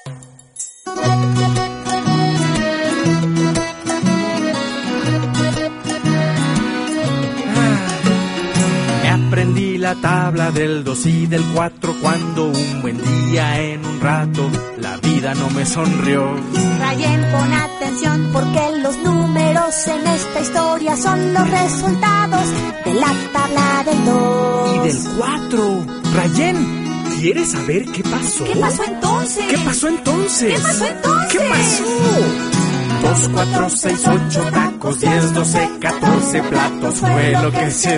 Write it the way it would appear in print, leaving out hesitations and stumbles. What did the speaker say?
Aprendí la tabla del 2 y del 4 cuando un buen día en un rato la vida no me sonrió. Rayen, pon atención porque los números en esta historia son los resultados de la tabla del 2 y del 4. Rayen, ¿quieres saber qué pasó? ¿Qué pasó entonces? ¿Qué pasó entonces? ¿Qué pasó entonces? ¿Qué pasó? 2, 4, 6, 8 tacos, 10, 12, 14 platos fue lo que se